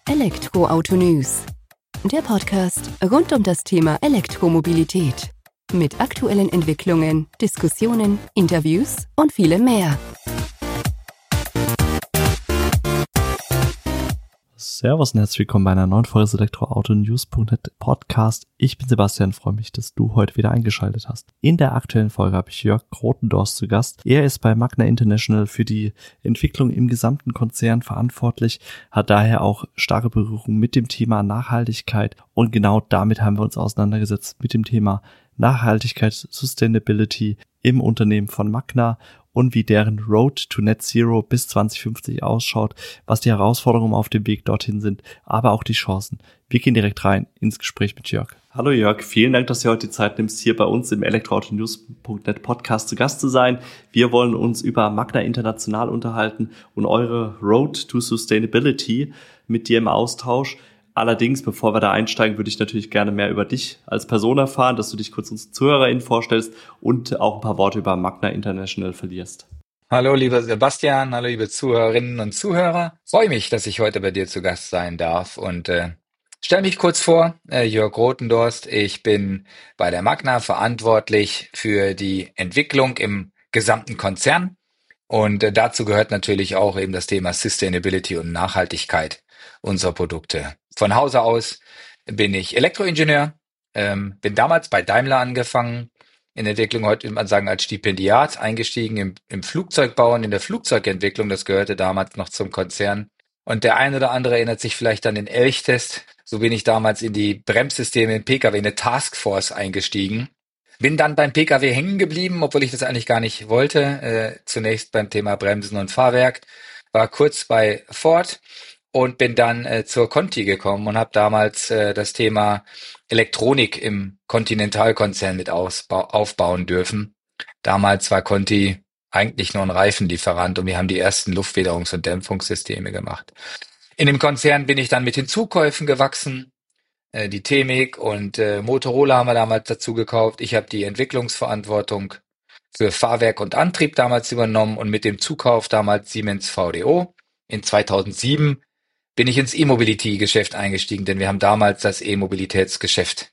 Elektroauto News, der Podcast rund um das Thema Elektromobilität. Mit aktuellen Entwicklungen, Diskussionen, Interviews und vielem mehr. Servus und herzlich willkommen bei einer neuen Folge des Elektroauto-News.net Podcast. Ich bin Sebastian, freue mich, dass du heute wieder eingeschaltet hast. In der aktuellen Folge habe ich Jörg Grotendorst zu Gast. Er ist bei Magna International für die Entwicklung im gesamten Konzern verantwortlich, hat daher auch starke Berührung mit dem Thema Nachhaltigkeit und genau damit haben wir uns auseinandergesetzt mit dem Thema Nachhaltigkeit, Sustainability im Unternehmen von Magna und wie deren Road to Net Zero bis 2050 ausschaut, was die Herausforderungen auf dem Weg dorthin sind, aber auch die Chancen. Wir gehen direkt rein ins Gespräch mit Jörg. Hallo Jörg, vielen Dank, dass du heute die Zeit nimmst, hier bei uns im Elektroauto-News.net Podcast zu Gast zu sein. Wir wollen uns über Magna International unterhalten und eure Road to Sustainability mit dir im Austausch. Allerdings, bevor wir da einsteigen, würde ich natürlich gerne mehr über dich als Person erfahren, dass du dich kurz unseren ZuhörerInnen vorstellst und auch ein paar Worte über Magna International verlierst. Hallo lieber Sebastian, hallo liebe Zuhörerinnen und Zuhörer. Freue mich, dass ich heute bei dir zu Gast sein darf und stell mich kurz vor, Jörg Grotendorst. Ich bin bei der Magna verantwortlich für die Entwicklung im gesamten Konzern und dazu gehört natürlich auch eben das Thema Sustainability und Nachhaltigkeit unserer Produkte. Von Hause aus bin ich Elektroingenieur, bin damals bei Daimler angefangen, in der Entwicklung, heute würde man sagen als Stipendiat, eingestiegen im Flugzeugbau und in der Flugzeugentwicklung, das gehörte damals noch zum Konzern. Und der ein oder andere erinnert sich vielleicht an den Elchtest. So bin ich damals in die Bremssysteme im Pkw, in eine Taskforce eingestiegen. Bin dann beim Pkw hängen geblieben, obwohl ich das eigentlich gar nicht wollte. Zunächst beim Thema Bremsen und Fahrwerk, war kurz bei Ford und bin dann zur Conti gekommen und habe damals das Thema Elektronik im Continental-Konzern mit aufbauen dürfen. Damals war Conti eigentlich nur ein Reifenlieferant und wir haben die ersten Luftfederungs- und Dämpfungssysteme gemacht. In dem Konzern bin ich dann mit den Zukäufen gewachsen. Die Temig und Motorola haben wir damals dazu gekauft. Ich habe die Entwicklungsverantwortung für Fahrwerk und Antrieb damals übernommen und mit dem Zukauf damals Siemens VDO in 2007 bin ich ins E-Mobility-Geschäft eingestiegen, denn wir haben damals das E-Mobilitätsgeschäft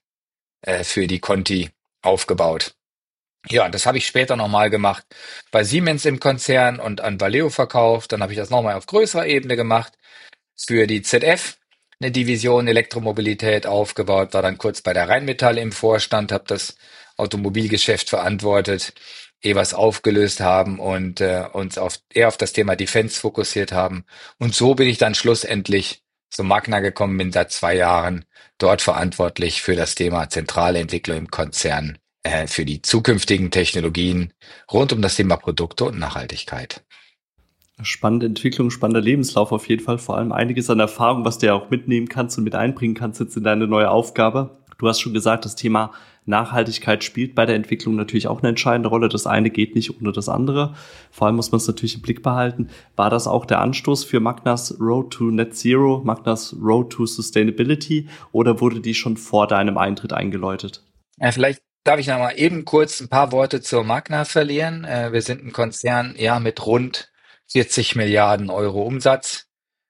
für die Conti aufgebaut. Ja, das habe ich später nochmal gemacht bei Siemens im Konzern und an Valeo verkauft. Dann habe ich das nochmal auf größerer Ebene gemacht für die ZF, eine Division Elektromobilität aufgebaut, war dann kurz bei der Rheinmetall im Vorstand, habe das Automobilgeschäft verantwortet, ehe wir es aufgelöst haben und uns eher auf das Thema Defense fokussiert haben. Und so bin ich dann schlussendlich zu Magna gekommen, bin seit 2 Jahren dort verantwortlich für das Thema zentrale Entwicklung im Konzern, für die zukünftigen Technologien rund um das Thema Produkte und Nachhaltigkeit. Spannende Entwicklung, spannender Lebenslauf auf jeden Fall, vor allem einiges an Erfahrung, was du ja auch mitnehmen kannst und mit einbringen kannst jetzt in deine neue Aufgabe. Du hast schon gesagt, das Thema Nachhaltigkeit spielt bei der Entwicklung natürlich auch eine entscheidende Rolle. Das eine geht nicht ohne das andere. Vor allem muss man es natürlich im Blick behalten. War das auch der Anstoß für Magnas Road to Net Zero, Magnas Road to Sustainability oder wurde die schon vor deinem Eintritt eingeläutet? Ja, vielleicht darf ich noch mal eben kurz ein paar Worte zur Magna verlieren. Wir sind ein Konzern mit rund 40 Milliarden Euro Umsatz,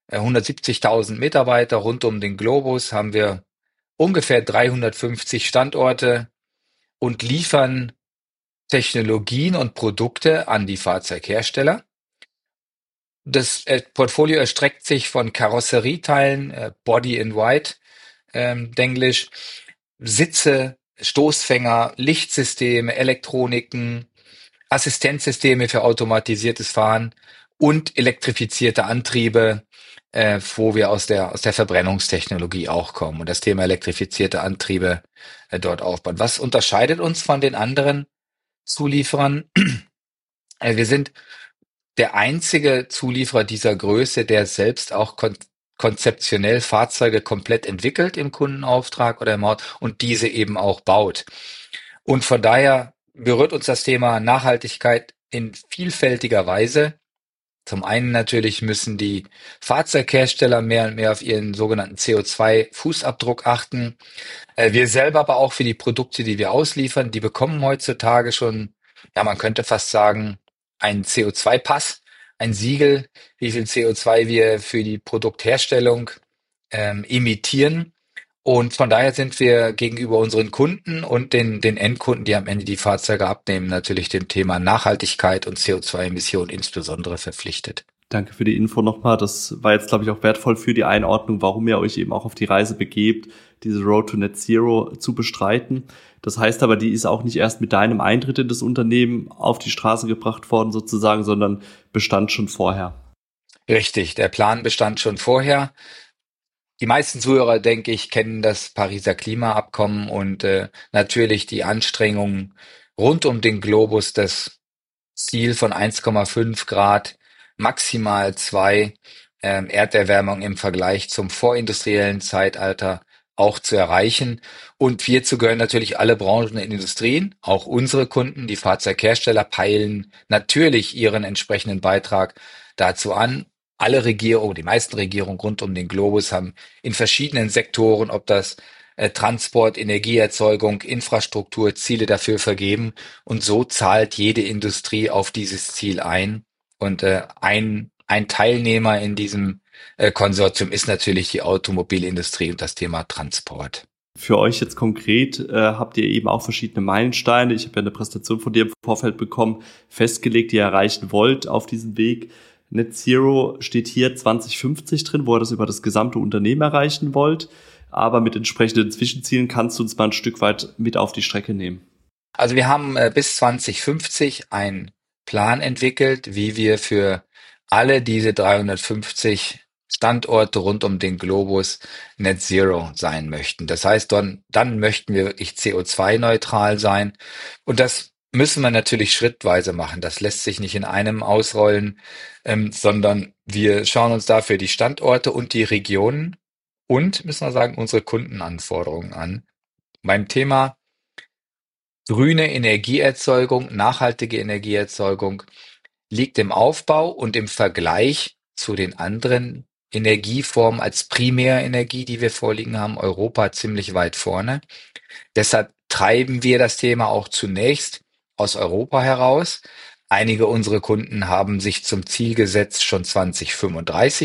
170.000 Mitarbeiter rund um den Globus, haben wir ungefähr 350 Standorte und liefern Technologien und Produkte an die Fahrzeughersteller. Das Portfolio erstreckt sich von Karosserieteilen, Body in White, Denglisch, Sitze, Stoßfänger, Lichtsysteme, Elektroniken, Assistenzsysteme für automatisiertes Fahren und elektrifizierte Antriebe, wo wir aus der Verbrennungstechnologie auch kommen und das Thema elektrifizierte Antriebe dort aufbauen. Was unterscheidet uns von den anderen Zulieferern? Wir sind der einzige Zulieferer dieser Größe, der selbst auch konzeptionell Fahrzeuge komplett entwickelt im Kundenauftrag oder im Ort und diese eben auch baut. Und von daher berührt uns das Thema Nachhaltigkeit in vielfältiger Weise. Zum einen natürlich müssen die Fahrzeughersteller mehr und mehr auf ihren sogenannten CO2-Fußabdruck achten. Wir selber aber auch für die Produkte, die wir ausliefern, die bekommen heutzutage schon, ja, man könnte fast sagen, einen CO2-Pass, ein Siegel, wie viel CO2 wir für die Produktherstellung emittieren. Und von daher sind wir gegenüber unseren Kunden und den Endkunden, die am Ende die Fahrzeuge abnehmen, natürlich dem Thema Nachhaltigkeit und CO2-Emissionen insbesondere verpflichtet. Danke für die Info nochmal. Das war jetzt, glaube ich, auch wertvoll für die Einordnung, warum ihr euch eben auch auf die Reise begebt, diese Road to Net Zero zu bestreiten. Das heißt aber, die ist auch nicht erst mit deinem Eintritt in das Unternehmen auf die Straße gebracht worden sozusagen, sondern bestand schon vorher. Richtig, der Plan bestand schon vorher. Die meisten Zuhörer, denke ich, kennen das Pariser Klimaabkommen und natürlich die Anstrengungen rund um den Globus, das Ziel von 1,5 Grad, maximal 2 Erderwärmung im Vergleich zum vorindustriellen Zeitalter auch zu erreichen. Und hierzu gehören natürlich alle Branchen und Industrien, auch unsere Kunden. Die Fahrzeughersteller peilen natürlich ihren entsprechenden Beitrag dazu an. Alle Regierungen, die meisten Regierungen rund um den Globus haben in verschiedenen Sektoren, ob das Transport, Energieerzeugung, Infrastruktur, Ziele dafür vergeben. Und so zahlt jede Industrie auf dieses Ziel ein. Und ein Teilnehmer in diesem Konsortium ist natürlich die Automobilindustrie und das Thema Transport. Für euch jetzt konkret habt ihr eben auch verschiedene Meilensteine. Ich habe ja eine Präsentation von dir im Vorfeld bekommen, festgelegt, die ihr erreichen wollt auf diesem Weg. Net Zero steht hier 2050 drin, wo ihr das über das gesamte Unternehmen erreichen wollt. Aber mit entsprechenden Zwischenzielen kannst du uns mal ein Stück weit mit auf die Strecke nehmen. Also wir haben bis 2050 einen Plan entwickelt, wie wir für alle diese 350 Standorte rund um den Globus Net Zero sein möchten. Das heißt, dann möchten wir wirklich CO2-neutral sein. Und das müssen wir natürlich schrittweise machen. Das lässt sich nicht in einem ausrollen, sondern wir schauen uns dafür die Standorte und die Regionen und, müssen wir sagen, unsere Kundenanforderungen an. Beim Thema grüne Energieerzeugung, nachhaltige Energieerzeugung liegt im Aufbau und im Vergleich zu den anderen Energieformen als Primärenergie, die wir vorliegen haben, Europa ziemlich weit vorne. Deshalb treiben wir das Thema auch zunächst aus Europa heraus. Einige unserer Kunden haben sich zum Ziel gesetzt, schon 2035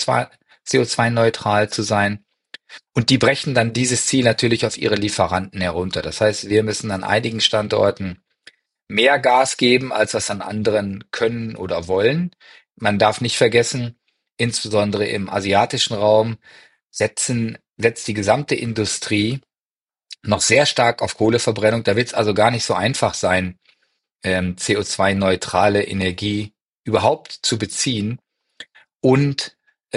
CO2-neutral zu sein. Und die brechen dann dieses Ziel natürlich auf ihre Lieferanten herunter. Das heißt, wir müssen an einigen Standorten mehr Gas geben, als was an anderen können oder wollen. Man darf nicht vergessen, insbesondere im asiatischen Raum setzt die gesamte Industrie noch sehr stark auf Kohleverbrennung. Da wird es also gar nicht so einfach sein, CO2-neutrale Energie überhaupt zu beziehen. Und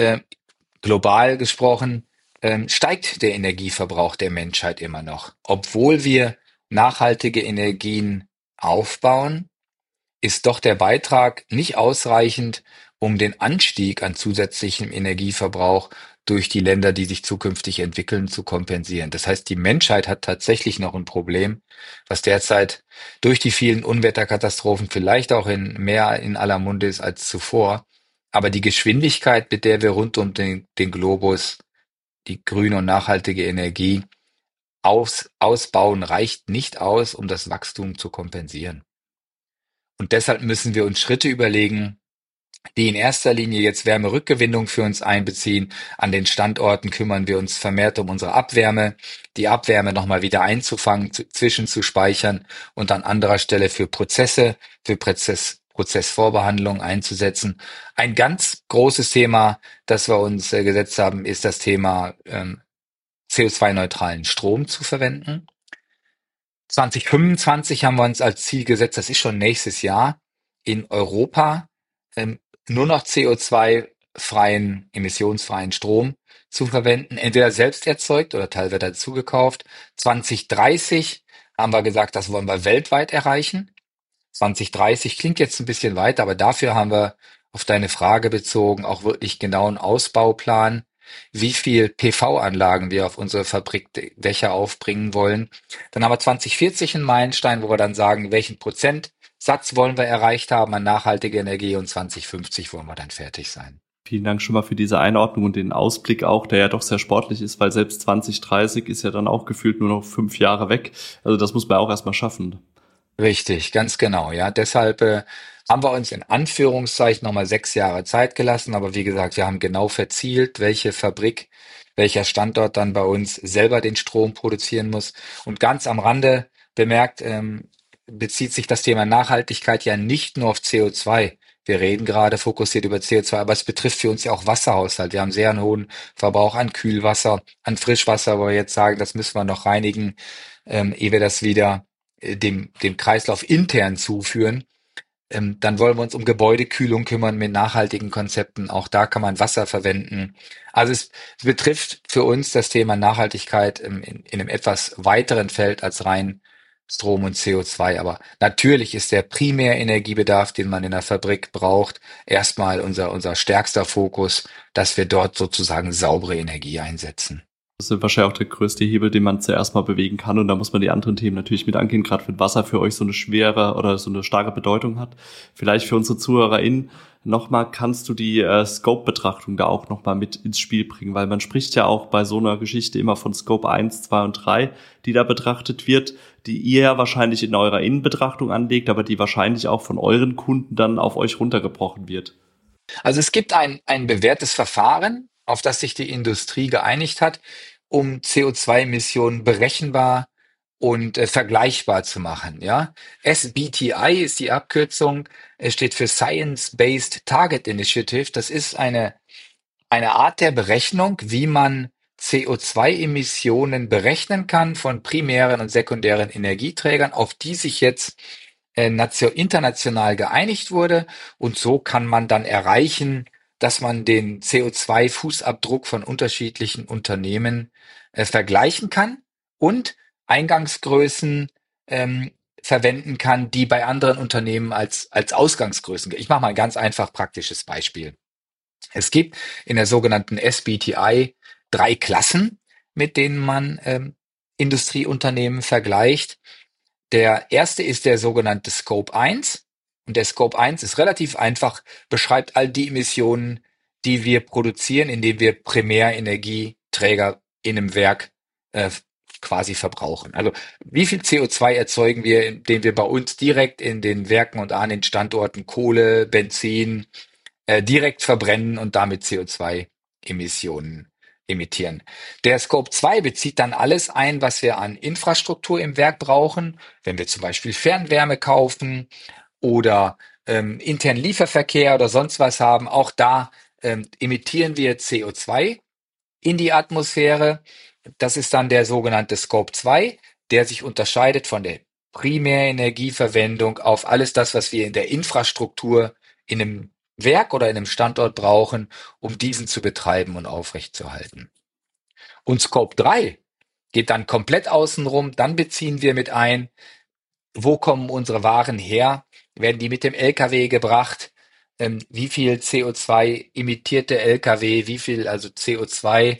global gesprochen steigt der Energieverbrauch der Menschheit immer noch. Obwohl wir nachhaltige Energien aufbauen, ist doch der Beitrag nicht ausreichend, um den Anstieg an zusätzlichem Energieverbrauch durch die Länder, die sich zukünftig entwickeln, zu kompensieren. Das heißt, die Menschheit hat tatsächlich noch ein Problem, was derzeit durch die vielen Unwetterkatastrophen vielleicht auch mehr in aller Munde ist als zuvor. Aber die Geschwindigkeit, mit der wir rund um den Globus die grüne und nachhaltige Energie ausbauen, reicht nicht aus, um das Wachstum zu kompensieren. Und deshalb müssen wir uns Schritte überlegen, die in erster Linie jetzt Wärmerückgewinnung für uns einbeziehen. An den Standorten kümmern wir uns vermehrt um unsere Abwärme, die Abwärme nochmal wieder einzufangen, zwischenzuspeichern und an anderer Stelle für Prozessvorbehandlung einzusetzen. Ein ganz großes Thema, das wir uns gesetzt haben, ist das Thema CO2-neutralen Strom zu verwenden. 2025 haben wir uns als Ziel gesetzt, das ist schon nächstes Jahr, in Europa nur noch CO2-freien, emissionsfreien Strom zu verwenden, entweder selbst erzeugt oder teilweise dazu gekauft. 2030 haben wir gesagt, das wollen wir weltweit erreichen. 2030 klingt jetzt ein bisschen weiter, aber dafür haben wir auf deine Frage bezogen auch wirklich genauen Ausbauplan, wie viel PV-Anlagen wir auf unsere Fabrikdächer aufbringen wollen. Dann haben wir 2040 einen Meilenstein, wo wir dann sagen, welchen Prozentsatz wollen wir erreicht haben an nachhaltiger Energie und 2050 wollen wir dann fertig sein. Vielen Dank schon mal für diese Einordnung und den Ausblick auch, der ja doch sehr sportlich ist, weil selbst 2030 ist ja dann auch gefühlt nur noch 5 Jahre weg. Also das muss man auch erstmal schaffen. Richtig, ganz genau. Ja, deshalb Haben wir uns in Anführungszeichen nochmal 6 Jahre Zeit gelassen, aber wie gesagt, wir haben genau verzielt, welche Fabrik, welcher Standort dann bei uns selber den Strom produzieren muss. Und ganz am Rande bemerkt, bezieht sich das Thema Nachhaltigkeit ja nicht nur auf CO2. Wir reden gerade fokussiert über CO2, aber es betrifft für uns ja auch Wasserhaushalt. Wir haben sehr einen hohen Verbrauch an Kühlwasser, an Frischwasser, wo wir jetzt sagen, das müssen wir noch reinigen, ehe wir das wieder dem Kreislauf intern zuführen. Dann wollen wir uns um Gebäudekühlung kümmern mit nachhaltigen Konzepten. Auch da kann man Wasser verwenden. Also es betrifft für uns das Thema Nachhaltigkeit in einem etwas weiteren Feld als rein Strom und CO2. Aber natürlich ist der Primärenergiebedarf, den man in der Fabrik braucht, erstmal unser stärkster Fokus, dass wir dort sozusagen saubere Energie einsetzen. Das ist wahrscheinlich auch der größte Hebel, den man zuerst mal bewegen kann. Und da muss man die anderen Themen natürlich mit angehen, gerade wenn Wasser für euch so eine schwere oder so eine starke Bedeutung hat. Vielleicht für unsere ZuhörerInnen nochmal, kannst du die Scope-Betrachtung da auch nochmal mit ins Spiel bringen? Weil man spricht ja auch bei so einer Geschichte immer von Scope 1, 2 und 3, die da betrachtet wird, die ihr ja wahrscheinlich in eurer Innenbetrachtung anlegt, aber die wahrscheinlich auch von euren Kunden dann auf euch runtergebrochen wird. Also es gibt ein bewährtes Verfahren, auf das sich die Industrie geeinigt hat, um CO2-Emissionen berechenbar und vergleichbar zu machen. Ja, SBTI ist die Abkürzung. Es steht für Science-Based Target Initiative. Das ist eine Art der Berechnung, wie man CO2-Emissionen berechnen kann von primären und sekundären Energieträgern, auf die sich jetzt international geeinigt wurde. Und so kann man dann erreichen, dass man den CO2-Fußabdruck von unterschiedlichen Unternehmen vergleichen kann und Eingangsgrößen verwenden kann, die bei anderen Unternehmen als Ausgangsgrößen. Ich mache mal ein ganz einfach praktisches Beispiel. Es gibt in der sogenannten SBTI 3 Klassen, mit denen man Industrieunternehmen vergleicht. Der erste ist der sogenannte Scope 1. Und der Scope 1 ist relativ einfach, beschreibt all die Emissionen, die wir produzieren, indem wir Primärenergieträger in einem Werk quasi verbrauchen. Also wie viel CO2 erzeugen wir, indem wir bei uns direkt in den Werken und an den Standorten Kohle, Benzin direkt verbrennen und damit CO2-Emissionen emittieren. Der Scope 2 bezieht dann alles ein, was wir an Infrastruktur im Werk brauchen, wenn wir zum Beispiel Fernwärme kaufen oder internen Lieferverkehr oder sonst was haben. Auch da emittieren wir CO2 in die Atmosphäre. Das ist dann der sogenannte Scope 2, der sich unterscheidet von der Primärenergieverwendung auf alles das, was wir in der Infrastruktur in einem Werk oder in einem Standort brauchen, um diesen zu betreiben und aufrechtzuerhalten. Und Scope 3 geht dann komplett außenrum. Dann beziehen wir mit ein, wo kommen unsere Waren her? Werden die mit dem LKW gebracht? Wie viel CO2 emittiert der LKW? Wie viel also CO2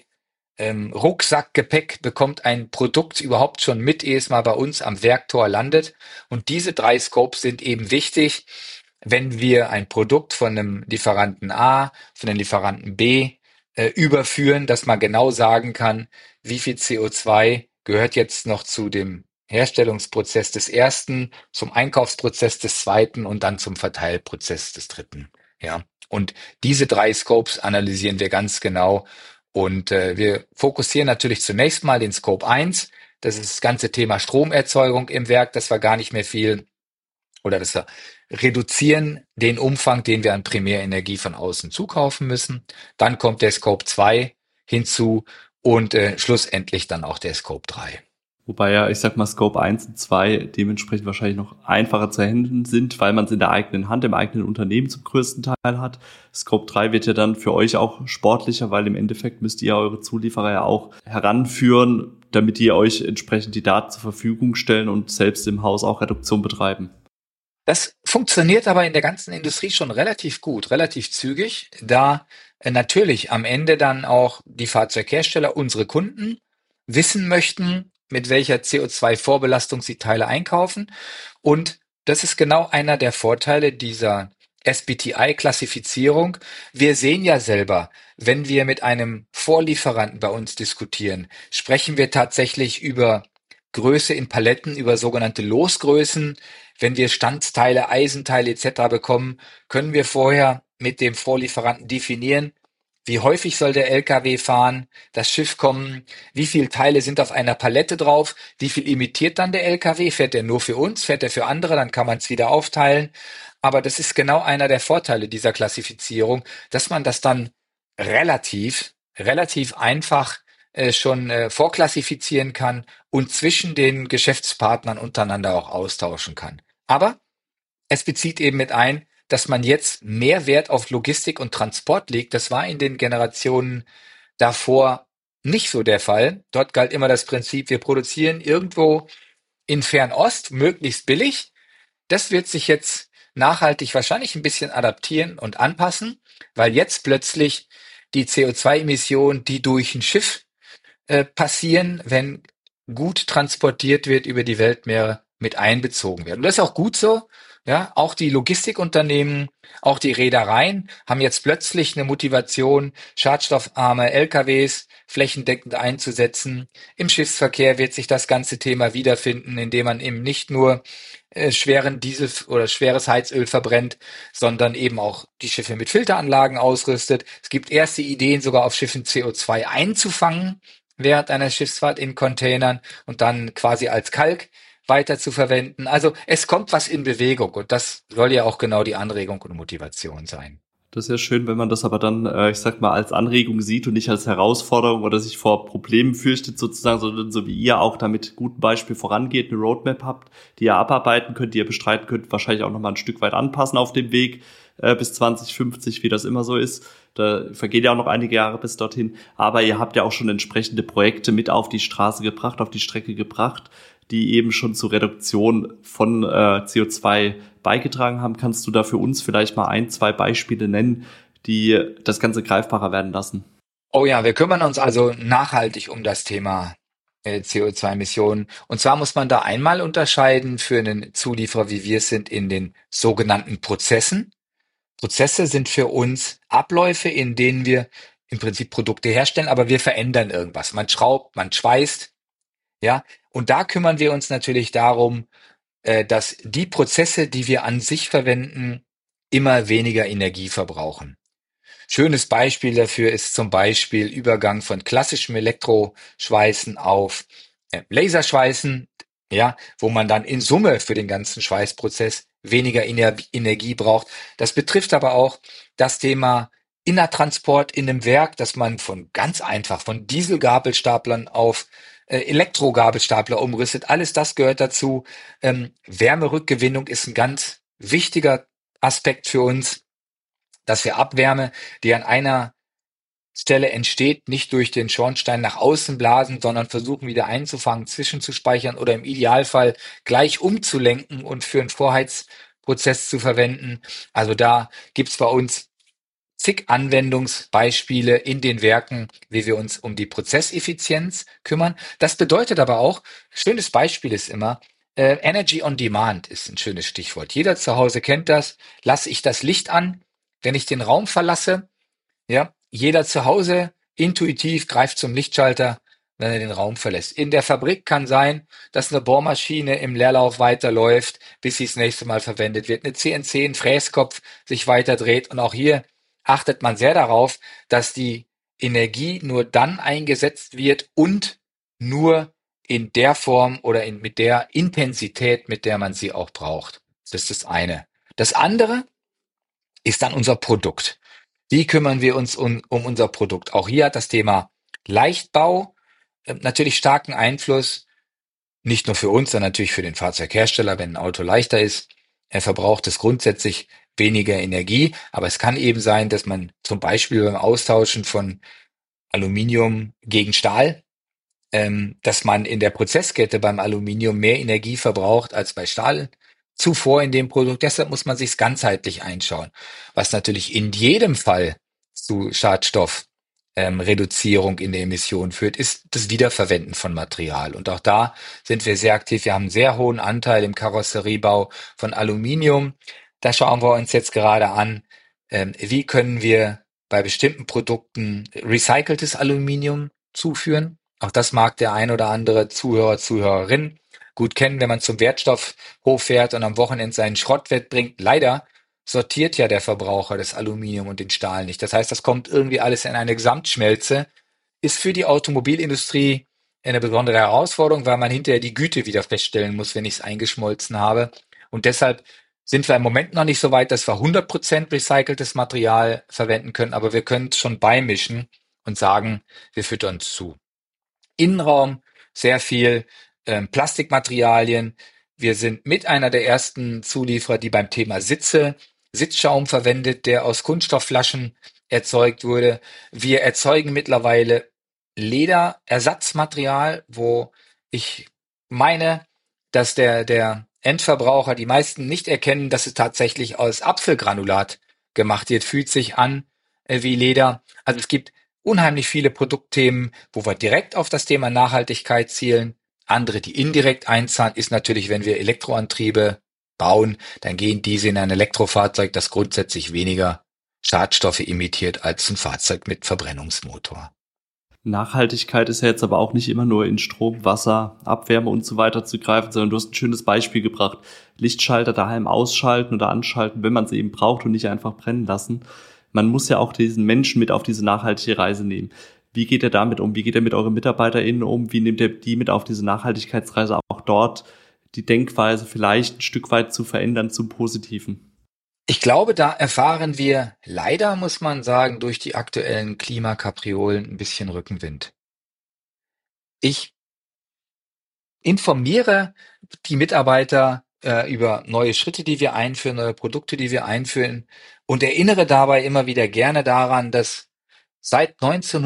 Rucksackgepäck bekommt ein Produkt überhaupt schon mit, ehe es mal bei uns am Werktor landet? Und diese 3 Scopes sind eben wichtig, wenn wir ein Produkt von einem Lieferanten A, von einem Lieferanten B überführen, dass man genau sagen kann, wie viel CO2 gehört jetzt noch zu dem Herstellungsprozess des ersten, zum Einkaufsprozess des zweiten und dann zum Verteilprozess des dritten. Ja, und diese 3 Scopes analysieren wir ganz genau. Und wir fokussieren natürlich zunächst mal den Scope 1. Das ist das ganze Thema Stromerzeugung im Werk, dass wir gar nicht mehr viel oder dass wir reduzieren den Umfang, den wir an Primärenergie von außen zukaufen müssen. Dann kommt der Scope 2 hinzu und schlussendlich dann auch der Scope 3. Wobei ja, ich sag mal, Scope 1 und 2 dementsprechend wahrscheinlich noch einfacher zu handeln sind, weil man es in der eigenen Hand, im eigenen Unternehmen zum größten Teil hat. Scope 3 wird ja dann für euch auch sportlicher, weil im Endeffekt müsst ihr eure Zulieferer ja auch heranführen, damit die euch entsprechend die Daten zur Verfügung stellen und selbst im Haus auch Reduktion betreiben. Das funktioniert aber in der ganzen Industrie schon relativ gut, relativ zügig, da natürlich am Ende dann auch die Fahrzeughersteller, unsere Kunden, wissen möchten, mit welcher CO2-Vorbelastung sie Teile einkaufen. Und das ist genau einer der Vorteile dieser SBTI-Klassifizierung. Wir sehen ja selber, wenn wir mit einem Vorlieferanten bei uns diskutieren, sprechen wir tatsächlich über Größe in Paletten über sogenannte Losgrößen. Wenn wir Standteile, Eisenteile etc. bekommen, können wir vorher mit dem Vorlieferanten definieren, wie häufig soll der LKW fahren, das Schiff kommen, wie viele Teile sind auf einer Palette drauf, wie viel emittiert dann der LKW, fährt er nur für uns, fährt er für andere, dann kann man es wieder aufteilen. Aber das ist genau einer der Vorteile dieser Klassifizierung, dass man das dann relativ einfach schon vorklassifizieren kann und zwischen den Geschäftspartnern untereinander auch austauschen kann. Aber es bezieht eben mit ein, dass man jetzt mehr Wert auf Logistik und Transport legt. Das war in den Generationen davor nicht so der Fall. Dort galt immer das Prinzip, wir produzieren irgendwo in Fernost, möglichst billig. Das wird sich jetzt nachhaltig wahrscheinlich ein bisschen adaptieren und anpassen, weil jetzt plötzlich die CO2-Emissionen, die durch ein Schiff passieren, wenn gut transportiert wird über die Weltmeere, mit einbezogen werden. Und das ist auch gut so. Ja, auch die Logistikunternehmen, auch die Reedereien haben jetzt plötzlich eine Motivation, schadstoffarme LKWs flächendeckend einzusetzen. Im Schiffsverkehr wird sich das ganze Thema wiederfinden, indem man eben nicht nur schweren Diesel oder schweres Heizöl verbrennt, sondern eben auch die Schiffe mit Filteranlagen ausrüstet. Es gibt erste Ideen, sogar auf Schiffen CO2 einzufangen während einer Schiffsfahrt in Containern und dann quasi als Kalk weiter zu verwenden. Also es kommt was in Bewegung und das soll ja auch genau die Anregung und Motivation sein. Das ist ja schön, wenn man das aber dann, ich sag mal, als Anregung sieht und nicht als Herausforderung oder sich vor Problemen fürchtet sozusagen, sondern so wie ihr auch damit gutem Beispiel vorangeht, eine Roadmap habt, die ihr abarbeiten könnt, die ihr bestreiten könnt, wahrscheinlich auch nochmal ein Stück weit anpassen auf dem Weg bis 2050, wie das immer so ist. Da vergehen ja auch noch einige Jahre bis dorthin. Aber ihr habt ja auch schon entsprechende Projekte mit auf die Straße gebracht, auf die Strecke gebracht, die eben schon zur Reduktion von CO2 beigetragen haben. Kannst du da für uns vielleicht mal 1, 2 Beispiele nennen, die das Ganze greifbarer werden lassen? Oh ja, wir kümmern uns also nachhaltig um das Thema CO2-Emissionen. Und zwar muss man da einmal unterscheiden für einen Zulieferer, wie wir es sind, in den sogenannten Prozessen. Prozesse sind für uns Abläufe, in denen wir im Prinzip Produkte herstellen, aber wir verändern irgendwas. Man schraubt, man schweißt, ja. Und da kümmern wir uns natürlich darum, dass die Prozesse, die wir an sich verwenden, immer weniger Energie verbrauchen. Schönes Beispiel dafür ist zum Beispiel Übergang von klassischem Elektroschweißen auf Laserschweißen, ja, wo man dann in Summe für den ganzen Schweißprozess weniger Energie braucht. Das betrifft aber auch das Thema Innertransport in einem Werk, dass man ganz einfach von Dieselgabelstaplern auf Elektrogabelstapler umrüstet. Alles das gehört dazu. Wärmerückgewinnung ist ein ganz wichtiger Aspekt für uns, dass wir Abwärme, die an einer Stelle entsteht, nicht durch den Schornstein nach außen blasen, sondern versuchen wieder einzufangen, zwischenzuspeichern oder im Idealfall gleich umzulenken und für einen Vorheizprozess zu verwenden. Also da gibt's bei uns zig Anwendungsbeispiele in den Werken, wie wir uns um die Prozesseffizienz kümmern. Das bedeutet aber auch, schönes Beispiel ist immer, Energy on Demand ist ein schönes Stichwort. Jeder zu Hause kennt das. Lasse ich das Licht an, wenn ich den Raum verlasse? Ja, jeder zu Hause intuitiv greift zum Lichtschalter, wenn er den Raum verlässt. In der Fabrik kann sein, dass eine Bohrmaschine im Leerlauf weiterläuft, bis sie das nächste Mal verwendet wird. Eine CNC, ein Fräskopf sich weiter dreht. Und auch hier achtet man sehr darauf, dass die Energie nur dann eingesetzt wird und nur in der Form oder mit der Intensität, mit der man sie auch braucht. Das ist das eine. Das andere ist dann unser Produkt. Wie kümmern wir uns um unser Produkt? Auch hier hat das Thema Leichtbau natürlich starken Einfluss, nicht nur für uns, sondern natürlich für den Fahrzeughersteller. Wenn ein Auto leichter ist, verbraucht es grundsätzlich weniger Energie. Aber es kann eben sein, dass man zum Beispiel beim Austauschen von Aluminium gegen Stahl, dass man in der Prozesskette beim Aluminium mehr Energie verbraucht als bei Stahl zuvor in dem Produkt. Deshalb muss man sich ganzheitlich einschauen, was natürlich in jedem Fall zu Schadstoffreduzierung in der Emission führt, ist das Wiederverwenden von Material. Und auch da sind wir sehr aktiv. Wir haben einen sehr hohen Anteil im Karosseriebau von Aluminium. Da schauen wir uns jetzt gerade an, wie können wir bei bestimmten Produkten recyceltes Aluminium zuführen. Auch das mag der ein oder andere Zuhörer, Zuhörerin gut kennen, wenn man zum Wertstoffhof fährt und am Wochenende seinen Schrott wegbringt. Leider sortiert ja der Verbraucher das Aluminium und den Stahl nicht. Das heißt, das kommt irgendwie alles in eine Gesamtschmelze. Ist für die Automobilindustrie eine besondere Herausforderung, weil man hinterher die Güte wieder feststellen muss, wenn ich es eingeschmolzen habe. Und deshalb sind wir im Moment noch nicht so weit, dass wir 100% recyceltes Material verwenden können, aber wir können es schon beimischen und sagen, wir füttern es zu. Innenraum, sehr viel Plastikmaterialien. Wir sind mit einer der ersten Zulieferer, die beim Thema Sitzschaum verwendet, der aus Kunststoffflaschen erzeugt wurde. Wir erzeugen mittlerweile Lederersatzmaterial, wo ich meine, dass der Endverbraucher, die meisten nicht erkennen, dass es tatsächlich aus Apfelgranulat gemacht wird, fühlt sich an wie Leder. Also es gibt unheimlich viele Produktthemen, wo wir direkt auf das Thema Nachhaltigkeit zielen. Andere, die indirekt einzahlen, ist natürlich, wenn wir Elektroantriebe bauen, dann gehen diese in ein Elektrofahrzeug, das grundsätzlich weniger Schadstoffe emittiert als ein Fahrzeug mit Verbrennungsmotor. Nachhaltigkeit ist ja jetzt aber auch nicht immer nur in Strom, Wasser, Abwärme und so weiter zu greifen, sondern du hast ein schönes Beispiel gebracht. Lichtschalter daheim ausschalten oder anschalten, wenn man es eben braucht und nicht einfach brennen lassen. Man muss ja auch diesen Menschen mit auf diese nachhaltige Reise nehmen. Wie geht er damit um? Wie geht er mit euren MitarbeiterInnen um? Wie nimmt er die mit auf diese Nachhaltigkeitsreise, auch dort die Denkweise vielleicht ein Stück weit zu verändern zum Positiven? Ich glaube, da erfahren wir leider, muss man sagen, durch die aktuellen Klimakapriolen ein bisschen Rückenwind. Ich informiere die Mitarbeiter über neue Schritte, die wir einführen, neue Produkte, die wir einführen und erinnere dabei immer wieder gerne daran, dass seit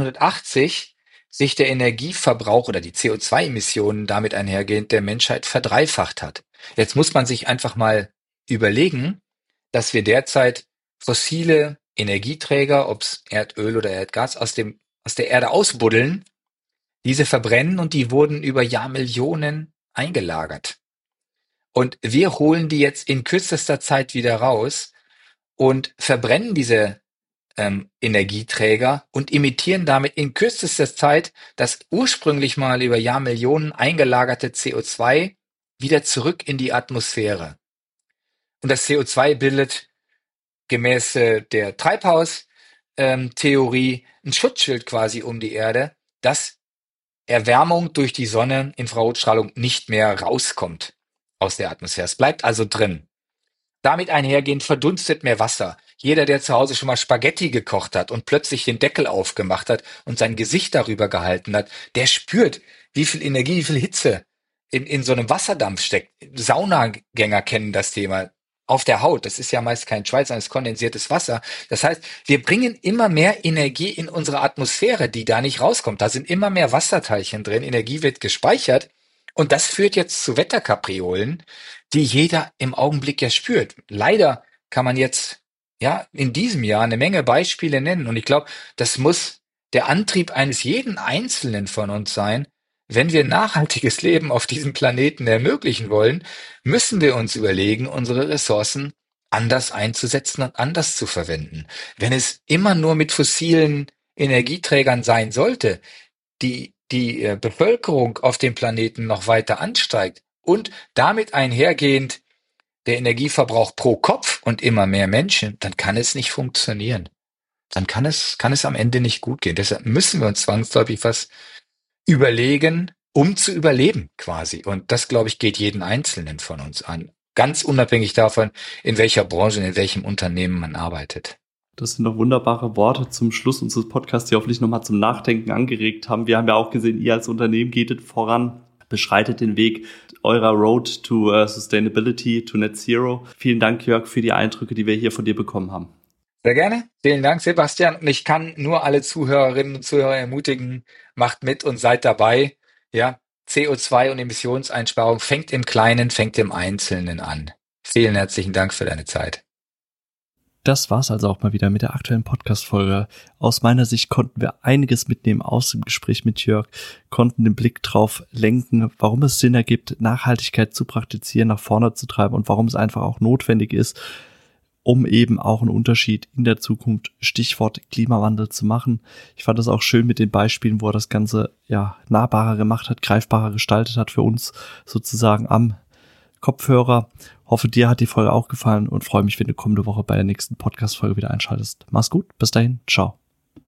1980 sich der Energieverbrauch oder die CO2-Emissionen damit einhergehend der Menschheit verdreifacht hat. Jetzt muss man sich einfach mal überlegen, dass wir derzeit fossile Energieträger, ob's Erdöl oder Erdgas, aus der Erde ausbuddeln, diese verbrennen und die wurden über Jahrmillionen eingelagert. Und wir holen die jetzt in kürzester Zeit wieder raus und verbrennen diese Energieträger und emittieren damit in kürzester Zeit das ursprünglich mal über Jahrmillionen eingelagerte CO2 wieder zurück in die Atmosphäre. Und das CO2 bildet gemäß der Treibhaustheorie ein Schutzschild quasi um die Erde, dass Erwärmung durch die Sonne, Infrarotstrahlung, nicht mehr rauskommt aus der Atmosphäre. Es bleibt also drin. Damit einhergehend verdunstet mehr Wasser. Jeder, der zu Hause schon mal Spaghetti gekocht hat und plötzlich den Deckel aufgemacht hat und sein Gesicht darüber gehalten hat, der spürt, wie viel Energie, wie viel Hitze in so einem Wasserdampf steckt. Saunagänger kennen das Thema. Auf der Haut, das ist ja meist kein Schweiß, sondern es ist kondensiertes Wasser. Das heißt, wir bringen immer mehr Energie in unsere Atmosphäre, die da nicht rauskommt. Da sind immer mehr Wasserteilchen drin, Energie wird gespeichert und das führt jetzt zu Wetterkapriolen, die jeder im Augenblick ja spürt. Leider kann man jetzt in diesem Jahr eine Menge Beispiele nennen und ich glaube, das muss der Antrieb eines jeden Einzelnen von uns sein. Wenn wir nachhaltiges Leben auf diesem Planeten ermöglichen wollen, müssen wir uns überlegen, unsere Ressourcen anders einzusetzen und anders zu verwenden. Wenn es immer nur mit fossilen Energieträgern sein sollte, die Bevölkerung auf dem Planeten noch weiter ansteigt und damit einhergehend der Energieverbrauch pro Kopf und immer mehr Menschen, dann kann es nicht funktionieren. Dann kann es am Ende nicht gut gehen. Deshalb müssen wir uns zwangsläufig was überlegen, um zu überleben quasi. Und das, glaube ich, geht jeden Einzelnen von uns an. Ganz unabhängig davon, in welcher Branche, in welchem Unternehmen man arbeitet. Das sind doch wunderbare Worte zum Schluss unseres Podcasts, die hoffentlich nochmal zum Nachdenken angeregt haben. Wir haben ja auch gesehen, ihr als Unternehmen geht voran, beschreitet den Weg eurer Road to Sustainability, to Net Zero. Vielen Dank, Jörg, für die Eindrücke, die wir hier von dir bekommen haben. Sehr gerne. Vielen Dank, Sebastian. Und ich kann nur alle Zuhörerinnen und Zuhörer ermutigen, macht mit und seid dabei. Ja, CO2 und Emissionseinsparung fängt im Kleinen, fängt im Einzelnen an. Vielen herzlichen Dank für deine Zeit. Das war's also auch mal wieder mit der aktuellen Podcast-Folge. Aus meiner Sicht konnten wir einiges mitnehmen aus dem Gespräch mit Jörg, konnten den Blick drauf lenken, warum es Sinn ergibt, Nachhaltigkeit zu praktizieren, nach vorne zu treiben und warum es einfach auch notwendig ist, um eben auch einen Unterschied in der Zukunft, Stichwort Klimawandel, zu machen. Ich fand das auch schön mit den Beispielen, wo er das Ganze nahbarer gemacht hat, greifbarer gestaltet hat für uns sozusagen am Kopfhörer. Hoffe, dir hat die Folge auch gefallen und freue mich, wenn du kommende Woche bei der nächsten Podcast-Folge wieder einschaltest. Mach's gut, bis dahin, ciao.